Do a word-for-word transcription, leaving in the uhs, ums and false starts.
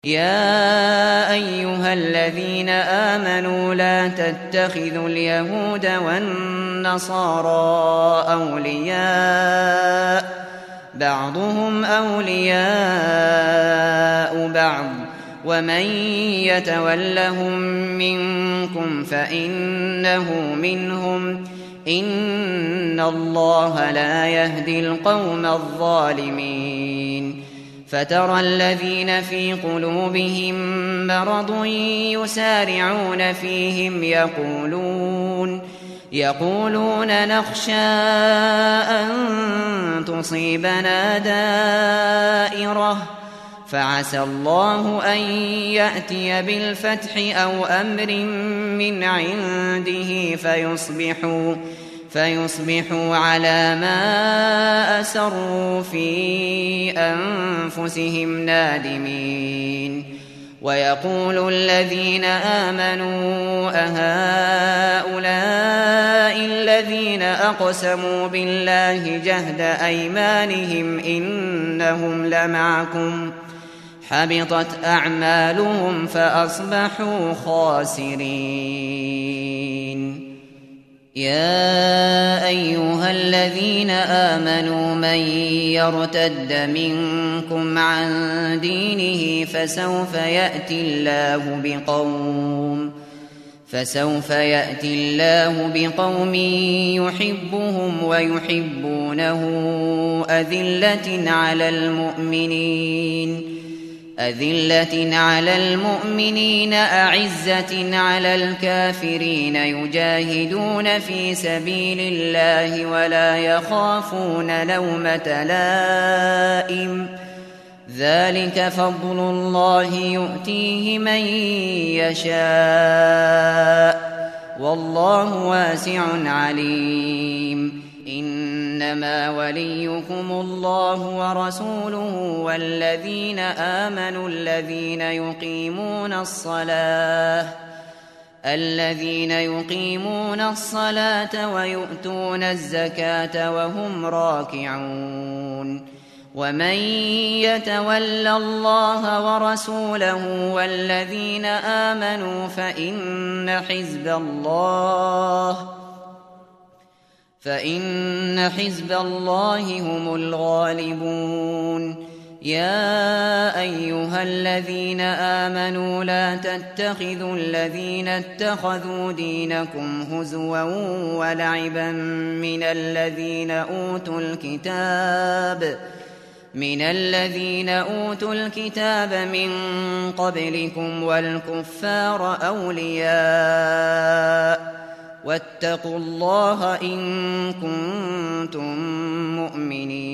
يا أيها الذين آمنوا لا تتخذوا اليهود والنصارى أولياء بعضهم أولياء بعض ومن يتولهم منكم فإنه منهم إن الله لا يهدي القوم الظالمين. فترى الذين في قلوبهم مرض يسارعون فيهم يقولون يقولون نخشى أن تصيبنا دائرة فعسى الله أن يأتي بالفتح أو أمر من عنده فيصبحوا فيصبحوا على ما أسروا في أنفسهم نادمين. ويقول الذين آمنوا أهؤلاء الذين أقسموا بالله جهد أيمانهم إنهم لمعكم حبطت أعمالهم فأصبحوا خاسرين. يا أيها الذين آمنوا من يرتد منكم عن دينه فسوف يأتي الله بقوم فسوف يأتي الله بقوم يحبهم ويحبونه أذلة على المؤمنين أذلة على المؤمنين أعزة على الكافرين يجاهدون في سبيل الله ولا يخافون لومة لائم ذلك فضل الله يؤتيه من يشاء والله واسع عليم. إنما وليكم الله ورسوله والذين آمنوا الذين يقيمون الصلاة الذين يقيمون الصلاة ويؤتون الزكاة وهم راكعون. ومن يتول الله ورسوله والذين آمنوا فإن حزب الله فإن حزب الله هم الغالبون. يا أيها الذين آمنوا لا تتخذوا الذين اتخذوا دينكم هزوا ولعبا من الذين أوتوا الكتاب من الذين أوتوا الكتاب من قبلكم والكفار أولياء واتقوا الله إن كنتم مؤمنين.